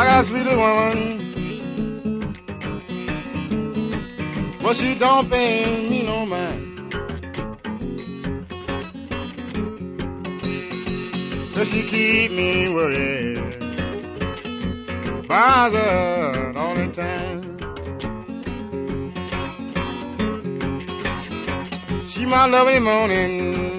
I got a sweet little woman, but she don't pay me no mind. So she keep me worried, bothered all the time. She my love in the morning,